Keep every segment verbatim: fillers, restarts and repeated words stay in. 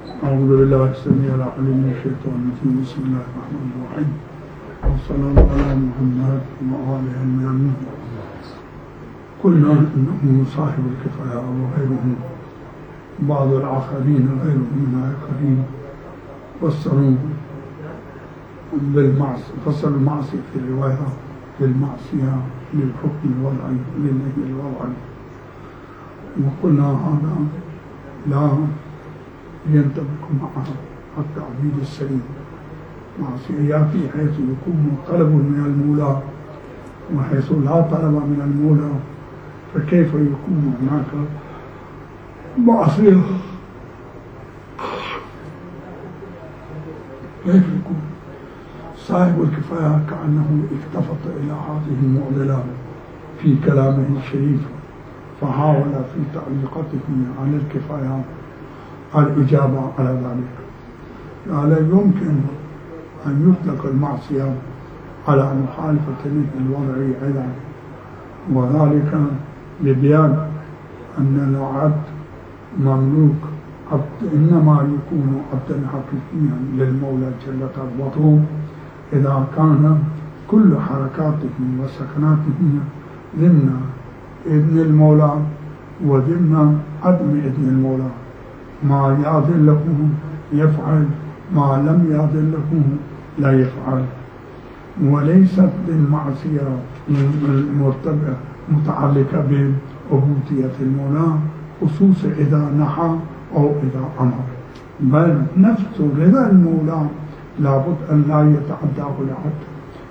أعوذ بالله السميع العليم من الشيطان الرجيم. بسم الله الرحمن الرحيم. والصلاة على محمد وآله الميامين. قلنا إنه صاحب الكفاية وغيره، بعض الآخرين غيرهم من الآخرين فسروا بالمعصية، فسروا المعصية في الرواية بالمعصية للحكم الوضعي للنهي الوضعي، وقلنا هذا لا ينطبق مع التعبيد السليم. معصية في حيث يكون طلب من المولى، وحيث لا طلب من المولى فكيف يكون هناك معصية؟ كيف يكون؟ صاحب الكفاية كأنه التفت إلى هذه المعضلة في كلامه الشريف، فحاول في تعليقته على الكفاية الإجابة على ذلك. لا يمكن أن يطلق المعصية على مخالفة النهي الوضعي أيضا، وذلك ببيان أن العبد مملوك عبد، إنما يكون عبدا حقيقيا للمولى جل قدرته إذا كان كل حركاته وسكناته ضمن إذن المولى وضمن عدم إذن المولى. ما يأذن له يفعل، ما لم يأذن له لا يفعل. وليست المعصية المرتبطة متعلقة بعبودية المولى خصوصا إذا نحى أو إذا أمر، بل نفس رضا المولى لابد أن لا يتعداه العبد،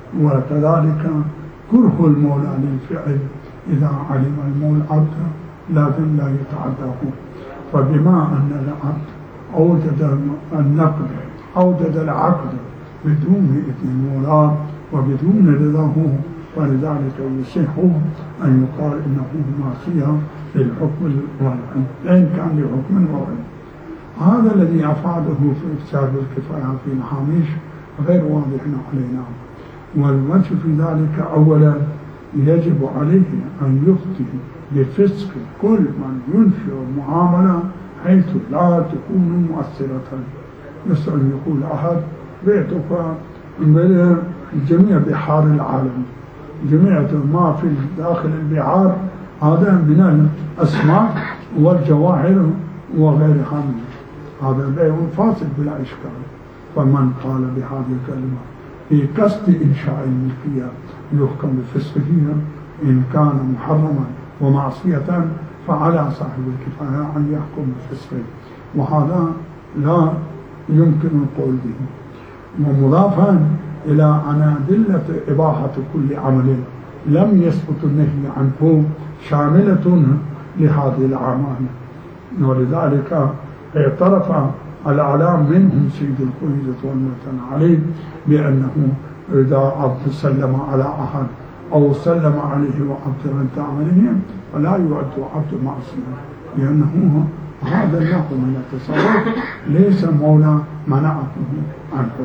وكذلك كره المولى للفعل إذا علم المولى عبد لازم لا يتعداه. فبما أن العبد أوجد النقد أوجد العقد بدون إذن المولى وبدون رضاه، ولذلك يصح أن يقال إنه معصية للحكم الوضعي إن كان لحكم وضعي. هذا الذي أفاده في إفساد الكفاية في الهامش غير واضح علينا، والوجه في ذلك أولا يجب عليه أن يفتي بفسق كل من ينشئ المعاملة حيث لا تكون مؤثرة. مثل يقول أحد بعتك من جميع بحار العالم، جميع ما في داخل البحار هذا من الأسماك والجواهر وغيرها، هذا بيع فاسد بلا إشكال. فمن قال بهذه الكلمة في قصد إنشاء الملكية يحكم بفسقه، إن كان محرما ومعصية فعلى صاحب الكفاية أن يحكم بفسقه، وهذا لا يمكن القول به. ومضافا إلى أن أدلة إباحة كل عمل لم يثبت النهي عنه شاملة لهذه الأعمال، ولذلك اعترف الأعلام منهم سيد الخويزة والمعتنى عليه بأنه إذا عبد سلم على أحد أو سلم عليه وعبد رد عليه فلا يعد عبد معصية، لأنه هذا النوع من التصرف ليس مولى منعته عنه.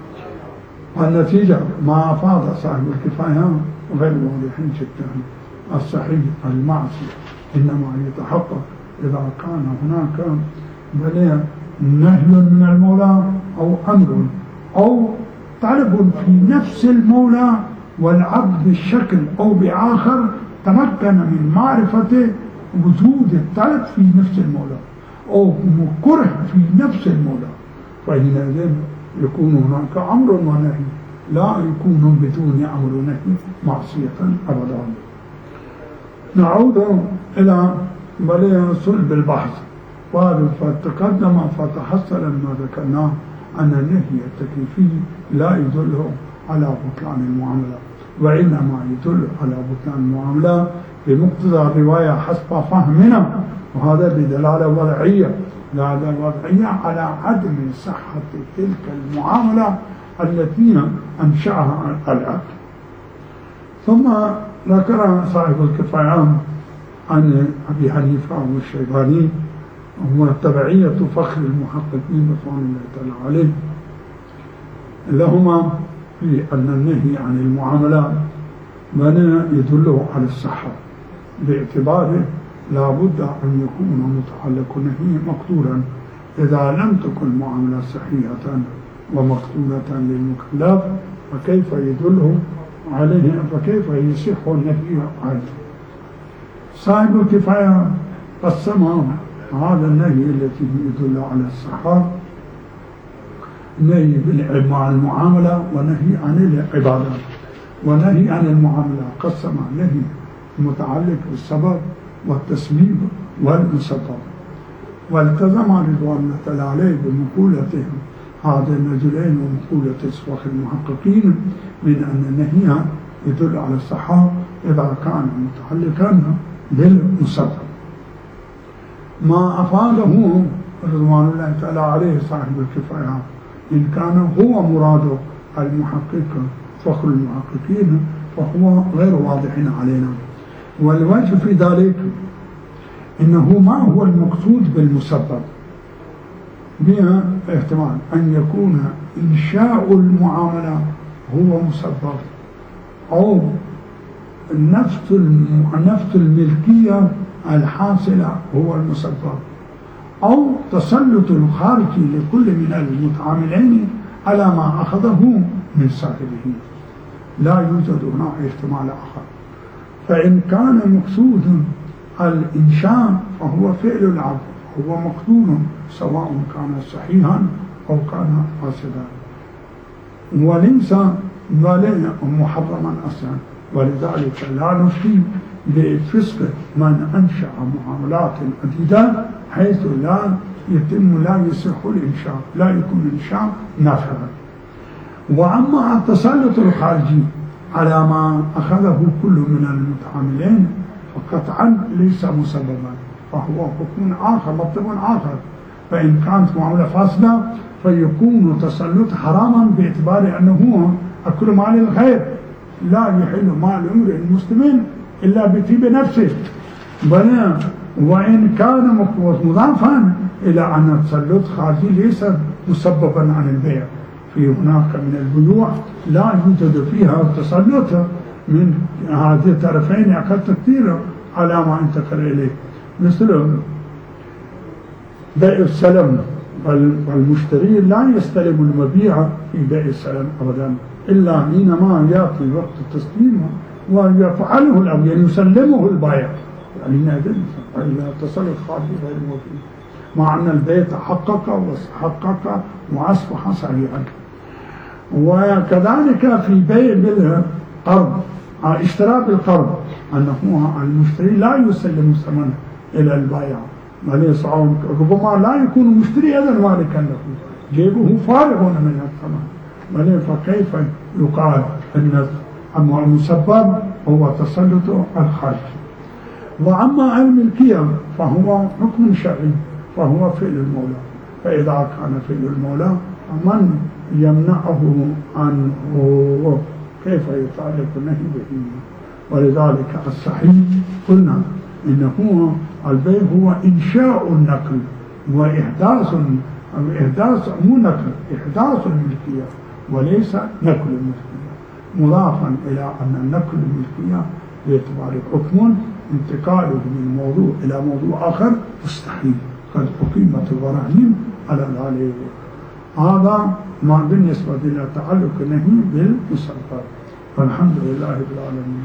والنتيجة ما أفاض صاحب الكفاية غير واضح جدا. الصحيح المعصية إنما يتحقق إذا كان هناك بل نهي من المولى أو أمر أو طلب في نفس المولى، والعبد بشكل أو بآخر تمكن من معرفة وجود الطلب في نفس المولى أو كره في نفس المولى، فإذا يكون هناك أمر ونهي، لا يكون بدون أمر ونهي معصية أبدا. نعود إلى بل صلب البحث، فتقدم فتحصل ما ذكرناه أن النهي التكليفي لا يدل على بطلان المعاملة، وإنما يدل على بطلان المعاملة بمقتضى الرواية حسب فهمنا، وهذا بدلالة وضعية، دلالة وضعية على عدم صحة تلك المعاملة التي أنشأها العبد. ثم ذكر صاحب الكفاية عن أبي حنيفة والشيباني هو تبعية فخر المحققين رضوان الله تعالى عليه لهما في أن النهي عن المعاملة ما يدل على الصحة، باعتباره لا بد أن يكون متعلق النهي مقدورا إذا لم تكن معاملة صحيحة ومقصودة للمكلف فكيف يدله عليه فكيف يصح النهي عنه؟ صاحب الكفاية قسم هذا النهي التي يدل على الصحة نهي مع المعاملة ونهي عن العبادات. ونهي عن المعاملة قسم نهي متعلق بالسبب والتسبيب والمسبب. والتزم رضوان الله تعالى عليه بمقولتهم هذا النجلين ومقولة إسواق المحققين من أن النهي يدل على الصحة إذا كان متعلقا بالمسبب. ما أفاده رضوان الله تعالى عليه صاحب الكفاية إن كان هو مراد المحقق فخر المحققين فهو غير واضح علينا. والوجه في ذلك إنه ما هو المقصود بالمسبب؟ بها احتمال أن يكون إنشاء المعاملة هو مسبب، أو نفس نفس الملكية الحاصلة هو المسبب، أو تسلط الخارجي لكل من المتعاملين على ما أخذه من صاحبه. لا يوجد هنا احتمال آخر. فإن كان مقصود الإنشاء فهو فعل العبد، هو مقدور سواء كان صحيحا أو كان فاسدا، وليس محرما أصلا. ولذلك لا نفتي بفسق من أنشأ معاملات عديدة حيث لا يتم لا يصح الإنشاء، لا يكون الإنشاء نافعا. وأما التسلط الخارجي على ما أخذه كل من المتعاملين فقطعا ليس مسببا، فهو حكم آخر مطلب آخر. فإن كانت معاملة فاسدة فيكون تسلط حراما باعتبار أنه أكل مال الغير، لا يحل مال امرئ مسلم إلا بطيب نفسه. بل وإن كان مضافا إلى أن التسلط خارجي ليس مسببا عن البيع، في هناك من البيوع لا يوجد فيها تسلط من هذه الطرفين أقل كثيرا على ما انتقل إليه، مثل بيع السلم. والمشتري لا يستلم المبيع في بيع السلم أبدا إلا حينما يأتي وقت التسليم ويفعله الأمر، يعني يسلمه البائع، يعني نادم التسلط خارجي غير موجود، مع أن البيع تحقق وحقق وأصبح صحيحا. وكذلك في بيع بالقرض، اشتراء بالقرض، أنه المشتري لا يسلم الثمن إلى البائع، ربما لا يكون المشتري أيضا مالكا له، جيبه فارغ من الثمن. فكيف يقال أن المسبب هو تسلط الخارج؟ وأما الملكية فهو حكم شرعي، فهو فعل المولى. فإذا كان فعل المولى فمن يمنعه عنه كيف يتعلق النهي به؟ ولذلك الصحيح قلنا إنه البيع هو إنشاء النقل وإحداث إحداث مو نقل، إحداث الملكية وليس نقل الملكية، مضافا إلى أن النقل الملكية باعتبار حكم انتقاله من موضوع إلى موضوع آخر مستحيل، قد أقيمت البراهين على ذلك. هذا ما بالنسبة إلى تعلق النهي بالمسبب. والحمد لله رب العالمين.